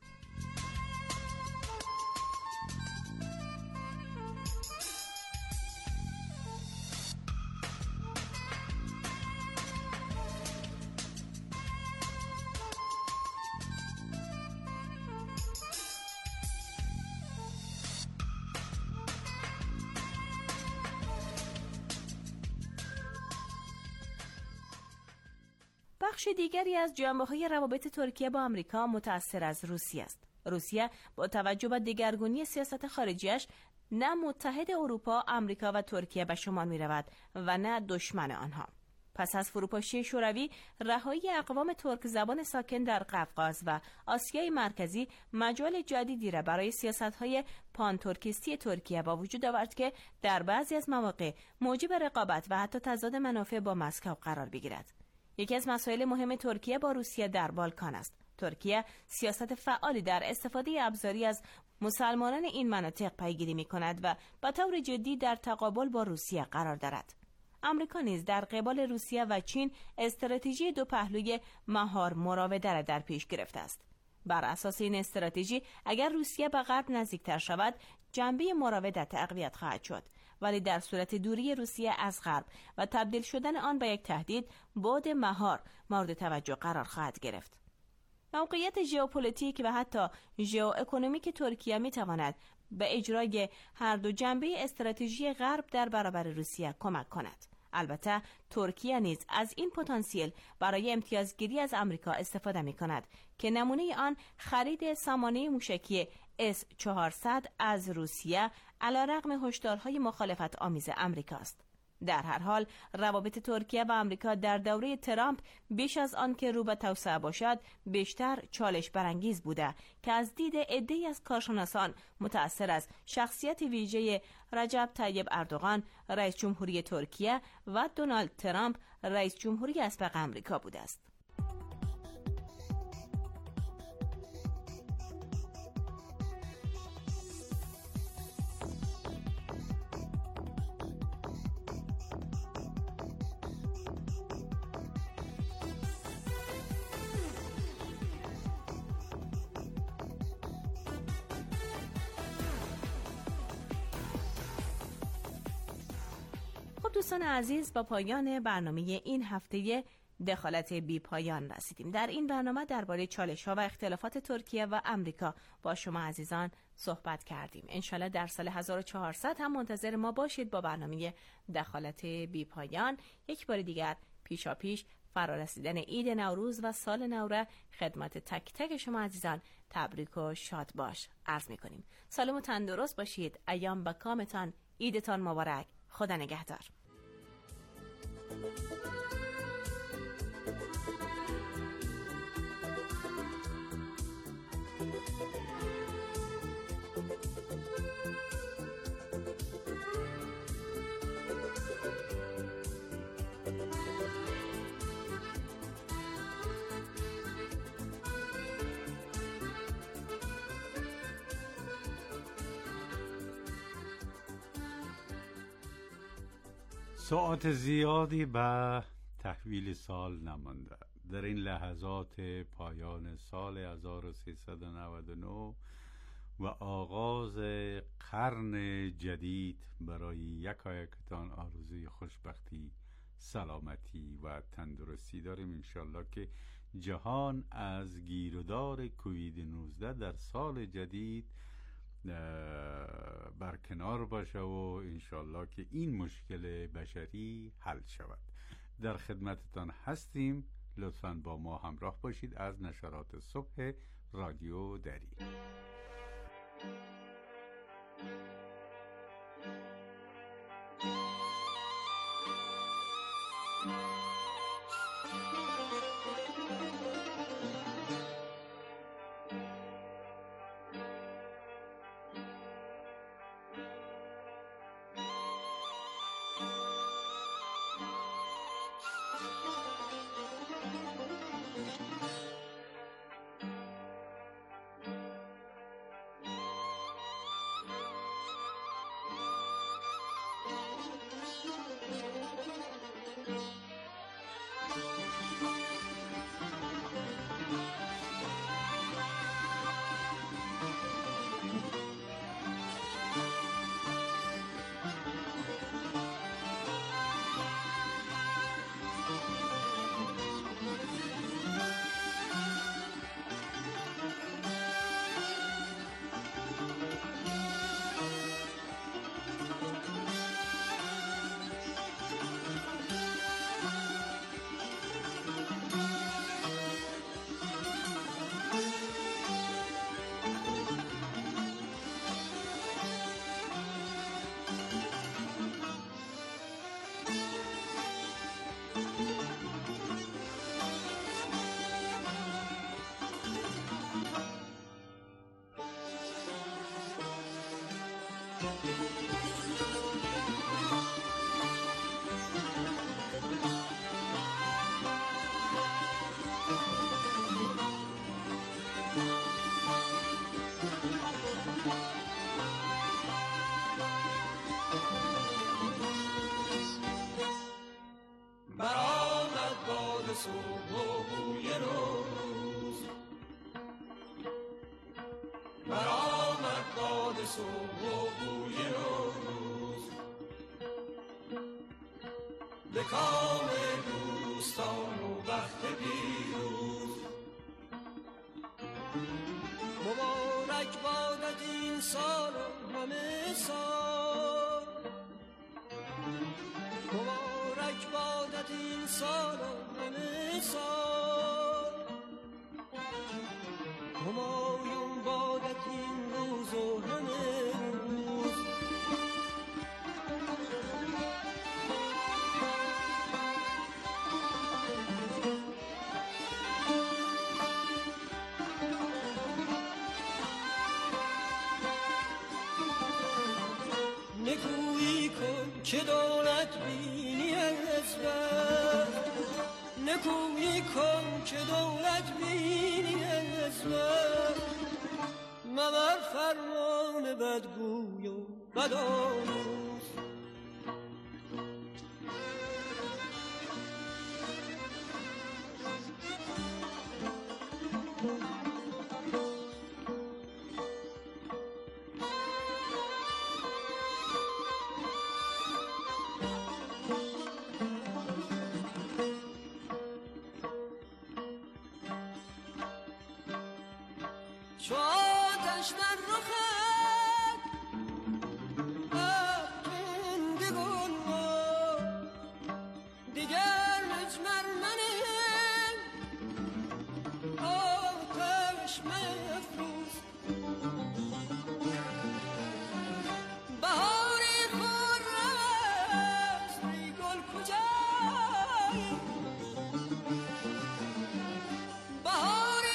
بخش دیگری از جنبه‌های روابط ترکیه با آمریکا متأثر از روسیه است. روسیه با توجه به دگرگونی سیاست خارجیش نه متحد اروپا، آمریکا و ترکیه به شمار می‌رود و نه دشمن آنها. پس از فروپاشی شوروی، رهایی اقوام ترک زبان ساکن در قفقاز و آسیای مرکزی مجال جدیدی را برای سیاست‌های پان ترکیستی ترکیه با وجود آورد که در بعضی از مواقع موجب رقابت و حتی تضاد منافع با مسکو قرار بگیرد. یکی از مسائل مهم ترکیه با روسیه در بالکان است. ترکیه سیاست فعالی در استفاده ابزاری از مسلمانان این مناطق پیگیری می‌کند و به طور جدی در تقابل با روسیه قرار دارد. امریکا نیز در قبال روسیه و چین استراتژی دو پهلوی مهار مراوده را در پیش گرفته است. بر اساس این استراتژی اگر روسیه به غرب نزدیکتر شود، جنبه مراودت تقویت خواهد شد، ولی در صورت دوری روسیه از غرب و تبدیل شدن آن به یک تهدید، بعد مهار مورد توجه قرار خواهد گرفت. موقعیت ژئوپلیتیک و حتی ژئواکونومیک ترکیه می تواند به اجرای هر دو جنبه استراتژی غرب در برابر روسیه کمک کند. البته ترکیه نیز از این پتانسیل برای امتیازگیری از آمریکا استفاده می کند که نمونه آن خرید سامانه موشکی اس چهارصد از روسیه علیرغم هشدارهای مخالفت آمیز آمریکا است. در هر حال روابط ترکیه و آمریکا در دوره ترامپ بیش از آن که رو به توسعه باشد بیشتر چالش برانگیز بوده که از دید عده‌ای از کارشناسان متأثر از شخصیت ویژه رجب طیب اردوغان رئیس جمهوری ترکیه و دونالد ترامپ رئیس جمهوری اسبق آمریکا بوده است. دوستان عزیز، با پایان برنامه این هفته دخالت بی پایان رسیدیم. در این برنامه درباره چالش‌ها و اختلافات ترکیه و آمریکا با شما عزیزان صحبت کردیم. انشالله در سال هزار و چهارصد هم منتظر ما باشید با برنامه دخالت بی پایان. یک بار دیگر پیشا پیش فرارسیدن عید نوروز و سال نو را خدمت تک تک شما عزیزان تبریک و شاد باش عرض می‌کنیم. سالم و تندرست باشید. ایام به کامتان، عیدتان مبارک. خدا نگهدار. ساعت زیادی به تحویل سال نمانده. در این لحظات پایان سال هزار و سیصد و نود و نه و آغاز قرن جدید برای یکایکتان آرزوی خوشبختی، سلامتی و تندرستی داریم. انشالله که جهان از گیرودار کووید نوزده در سال جدید برکنار باشه و انشالله که این مشکل بشری حل شود. در خدمتتان هستیم، لطفاً با ما همراه باشید از نشرات صبح رادیو دری. برآمد باد صبح و بوی نوروز، به کام دوستان و بخت پیروز. مبارک بادت این سال و همه سال، مبارک بادت این سال و همه سال، همایون بادت این روز و همه روز. نکویی کن که دولت بینی از بر، نکویی کن که دولت بینی از بر، مبر فرمان بدگوی و بدآموز. چو آتش در رخت افکنده گل ما، دیگر مجمر منه آتش مفروز. بهاری خرم است ای گل کجایی، بهاری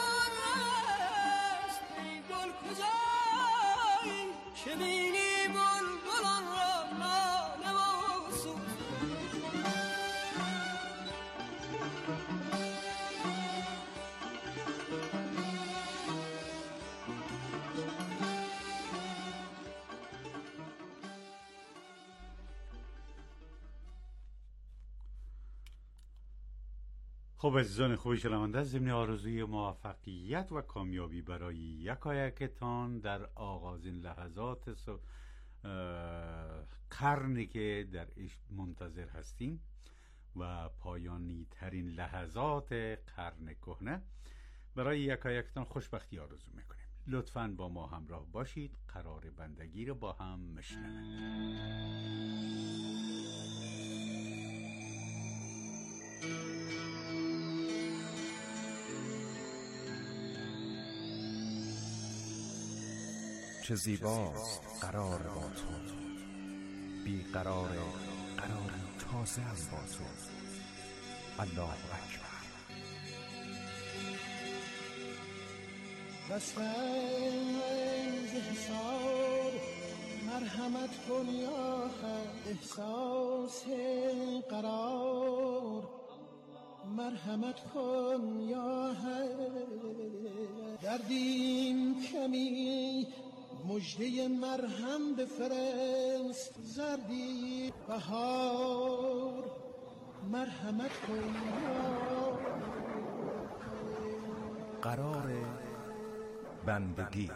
که بینی بلبلان را ناله و سوز. خب عزیزان خوب شنونده، ضمن آرزوی موفقیت و کامیابی برای یکایکتان در آغازین لحظات س... قرنی که در اش منتظر هستیم و پایانی ترین لحظات قرن کهنه، برای یکایکتان خوشبختی آرزو میکنیم. لطفاً با ما همراه باشید، قرار بندگی رو با هم میشنویم. چه زیباست قرار با تو، بی قرار قرار تازه هم با تو. الله اکبر. بسنگ حساب مرحمت کن یا خد، احساس قرار مرحمت کن یا حد. دردیم کمی مژده مرهم بفرست، زردی بهار مرحمت کن یا قرار بندگی.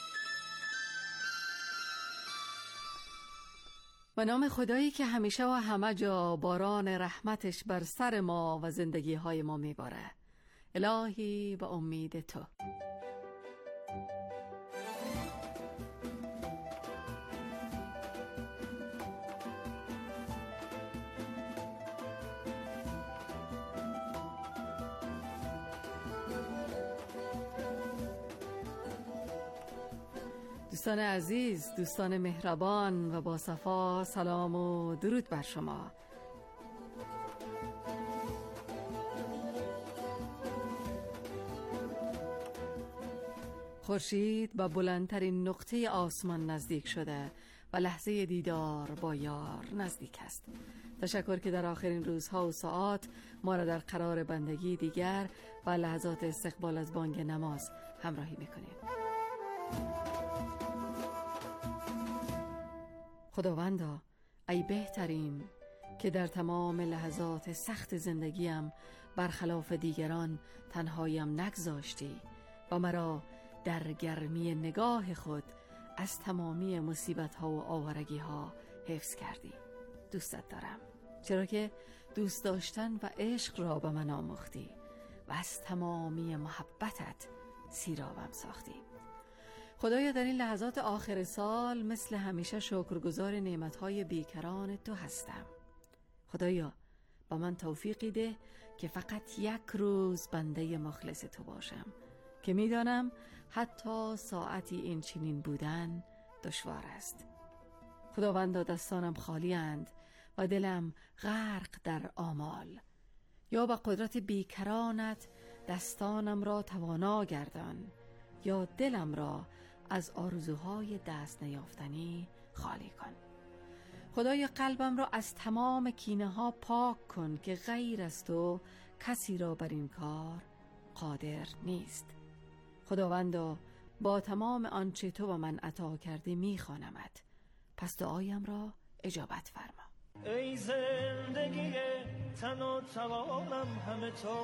به نام خدایی که همیشه و همه جا باران رحمتش بر سر ما و زندگی های ما میباره. الهی به امید تو. دوستان عزیز، دوستان مهربان و با صفا، سلام و درود بر شما. خورشید به بلندترین نقطه آسمان نزدیک شده و لحظه دیدار با یار نزدیک است. تشکر که در آخرین روزها و ساعات ما را در قرار بندگی دیگر و لحظات استقبال از بانگ نماز همراهی میکنید. خداوندا، ای بهترین که در تمام لحظات سخت زندگیم برخلاف دیگران تنهایم نگذاشتی و مرا در گرمی نگاه خود از تمامی مصیبت ها و آوارگی ها حفظ کردی. دوستت دارم، چرا که دوست داشتن و عشق را به من آموختی و از تمامی محبتت سیرابم ساختی. خدایا در این لحظات آخر سال مثل همیشه شکرگزار نعمتهای بیکران تو هستم. خدایا با من توفیقی ده که فقط یک روز بنده مخلص تو باشم، که میدانم حتی ساعتی این چنین بودن دشوار است. خداوندا دستانم خالی اند و دلم غرق در آمال. یا با قدرت بیکرانت دستانم را توانا گردان، یا دلم را از آرزوهای دست نیافتنی خالی کن. خدای قلبم را از تمام کینه ها پاک کن که غیر از تو کسی را بر این کار قادر نیست. خداوندا با تمام آنچه تو به من عطا کردی میخوانمت، پس دعایم را اجابت فرما. ای زندگی تن و توانم همه تو،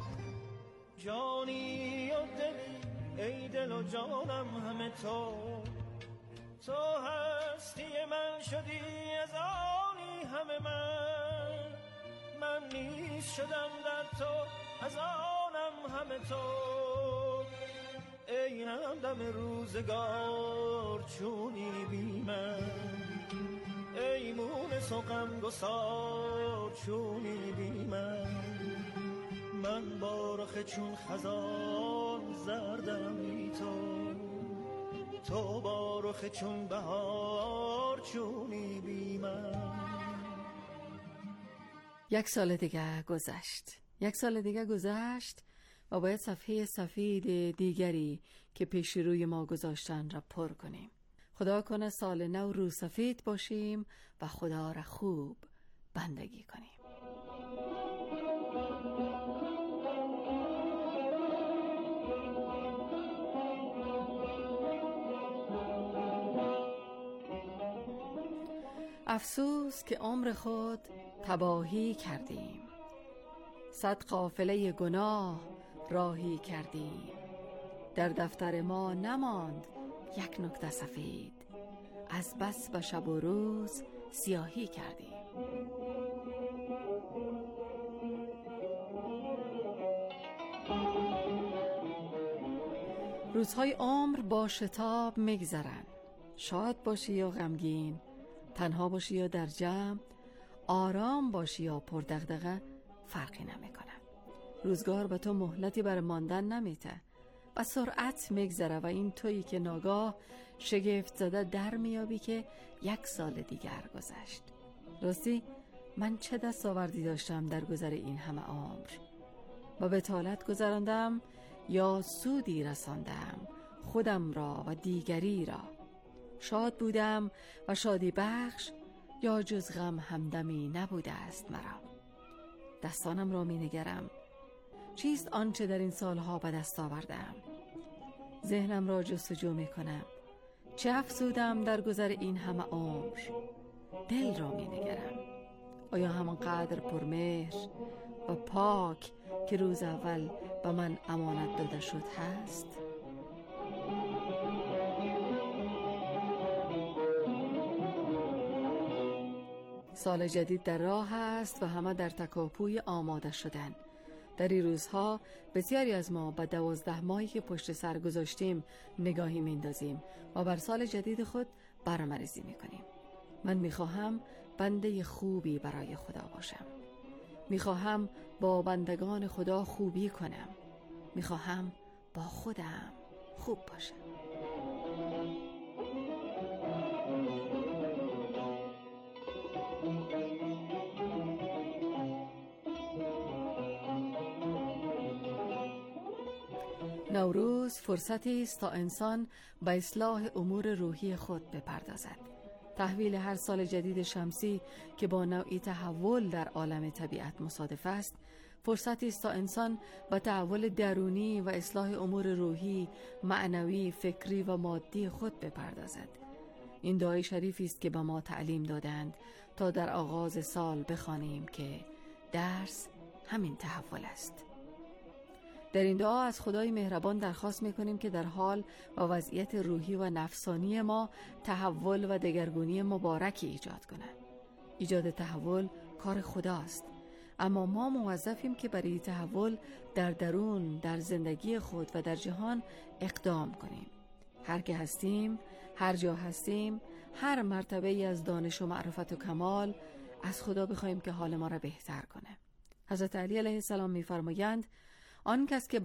جانی و دلی ای دل و جانم همه تو. تو هستی من شدی از آنی همه من، من نیز شدم در تو از آنم همه تو. ای همدم روزگار چونی بی من، ای مونس و غمگسار چونی بی من. من با رخ چون خزان زردم بی تو، تو با رخ چون بهار چونی بی من. یک سال دیگه گذشت یک سال دیگه گذشت و باید صفحه سفید دیگری که پیش روی ما گذاشتن را پر کنیم. خدا کنه سال نو رو سفید باشیم و خدا را خوب بندگی کنیم. افسوس که عمر خود تباهی کردیم، صد قافله گناه راهی کردیم. در دفتر ما نماند یک نکته سفید، از بس به شب و روز سیاهی کردیم. روزهای عمر با شتاب میگذرن. شاد باشی یا غمگین، تنها باشی یا در جمع، آرام باشی یا پردغدغه، فرقی نمیکنه. روزگار به تو مهلتی بر ماندن نمیته و سرعت میگذره و این تویی که ناگاه شگفت زده در میابی که یک سال دیگر گذشت. راستی من چه دستاوردی داشتم در گذر این همه عمر؟ با بتالت گذراندم یا سودی رساندم خودم را و دیگری را؟ شاد بودم و شادی بخش یا جز غم همدمی نبوده است مرا؟ دستانم را می نگرم، چیست آنچه در این سالها به دست آوردم؟ ذهنم را جستجو می کنم، چه افزودم در گذر این همه عمر؟ دل را می نگرم، آیا همانقدر پرمهر و پاک که روز اول به من امانت داده شد هست؟ سال جدید در راه است و همه در تکاپوی آماده شدن. در این روزها بسیاری از ما به دوازده ماهی که پشت سر گذاشتیم نگاهی میندازیم و بر سال جدید خود برنامه‌ریزی میکنیم. من میخواهم بنده خوبی برای خدا باشم. میخواهم با بندگان خدا خوبی کنم. میخواهم با خودم خوب باشم. نوروز فرصتی است تا انسان به اصلاح امور روحی خود بپردازد. تحویل هر سال جدید شمسی که با نوعی تحول در عالم طبیعت مصادف است، فرصتی است تا انسان به تحول درونی و اصلاح امور روحی، معنوی، فکری و مادی خود بپردازد. این دعای شریفی است که به ما تعلیم دادند تا در آغاز سال بخوانیم که درس همین تحول است. در این دعا از خدای مهربان درخواست میکنیم که در حال و وضعیت روحی و نفسانی ما تحول و دگرگونی مبارکی ایجاد کنه. ایجاد تحول کار خداست، اما ما موظفیم که برای تحول در درون، در زندگی خود و در جهان اقدام کنیم. هر که هستیم، هر جا هستیم، هر مرتبه ای از دانش و معرفت و کمال از خدا بخوایم که حال ما را بهتر کنه. حضرت علی علیه السلام می‌فرمایند آن کس که